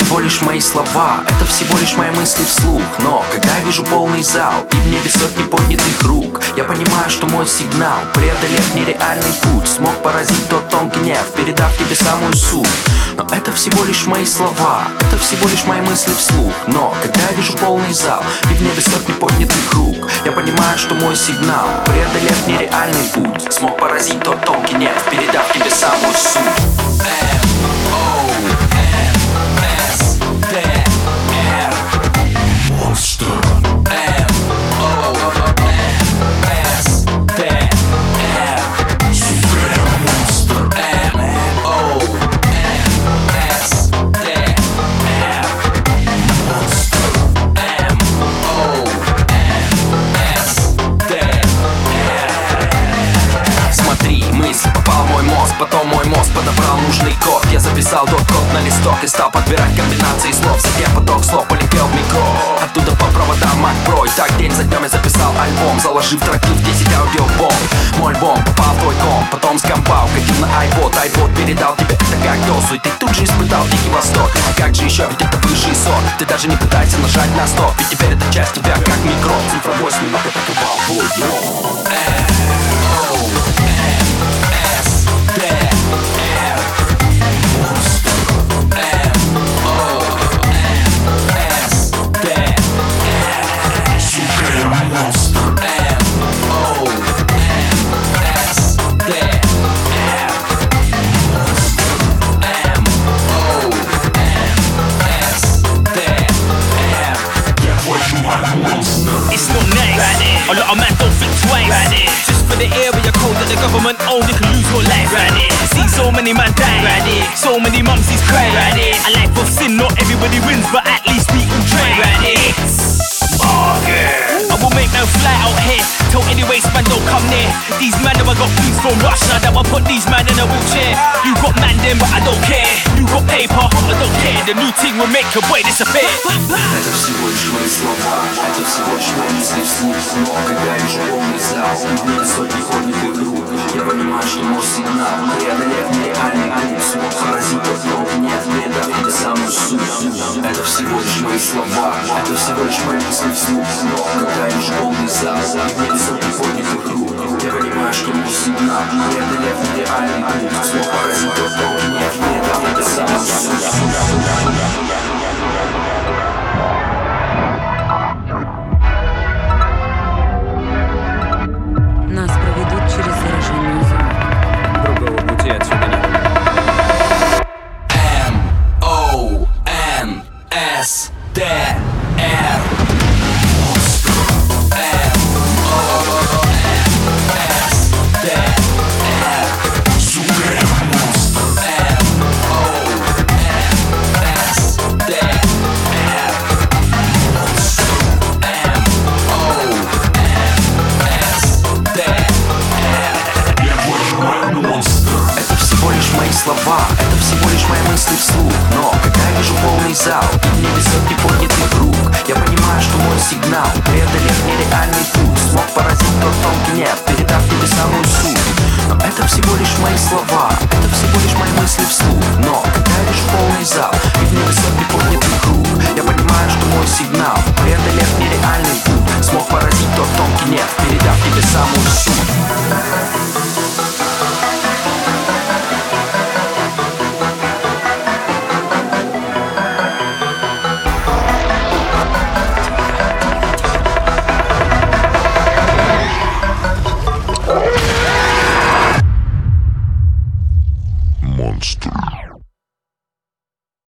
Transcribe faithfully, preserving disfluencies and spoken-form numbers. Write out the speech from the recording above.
всего лишь мои слова, это всего лишь мои мысли вслух. Но когда я вижу полный зал и в небе сотни поднятых рук, я понимаю, что мой сигнал, преодолев нереальный путь, смог поразить тот тонкий гнев, передав тебе самую суть. Но это всего лишь мои слова, это всего лишь мои мысли вслух. Но когда я вижу полный зал и в небе сотни поднятых рук, я понимаю, что мой сигнал, преодолев нереальный путь, смог поразить тот тонкий гнев, передав тебе самую суть. Попал мой мозг, потом мой мозг подобрал нужный код. Я записал тот код на листок и стал подбирать комбинации слов. Затем поток слов полетел в микро, оттуда по проводам Mac Pro. И так день за днем я записал альбом, заложив треки в десять аудиобомб. Мой альбом попал в твой комп, потом с компа укатил на iPod. iPod передал тебе это как дозу, и ты тут же испытал дикий восторг. Как же еще, ведь это высший сорт. Ты даже не пытайся нажать на стоп, ведь теперь это часть тебя как микро. Цифра восемь минут, это попал в твой дом. It's not nice. A lot of man don't think twice. Just for the area code that the government own, you can lose your life. See so many man die. So many mumsies cry. A life of sin, not everybody wins, but at least we all try. I will make man fly out here. Tell any waste man don't come near. These man never got keys from Russia, that will put these man in a wheelchair. You got man them, but I don't care. You got paper, I don't care. The new thing will make your boy disappear. Это всего лишь мои слова, это всего лишь мои мысли вслух. Но когда я вижу полный зал, в мире сотни ходных игру, я понимаю, что мой сигнал, преодолев нереальный путь, смог поразить тот тонкий гнев, передав тебе самую суть. Это всего лишь мои слова, это всего лишь мои мысли вслух. Но когда я вижу полный зал, в мире сотни ходных игру, я понимаю, что мой сигнал, преодолев нереальный путь, смог поразить тот тонкий гнев, передав тебе самую суть. Нас проведут через зараженную зону. Другого пути отсюда нет. М О Н С Т Р слова, это всего лишь мои мысли вслух. Но когда я вижу полный зал и в небе сотни поднятых рук, я понимаю, что мой сигнал, преодолев нереальный путь, смог поразить тот тонкий гнев, передав тебе самую суть. Но это всего лишь мои слова, это всего лишь мои мысли вслух. Но когда я вижу полный зал и в небе сотни поднятых рук, я понимаю, что мой сигнал, преодолев нереальный путь, смог поразить тот тонкий гнев, передав тебе самую суть.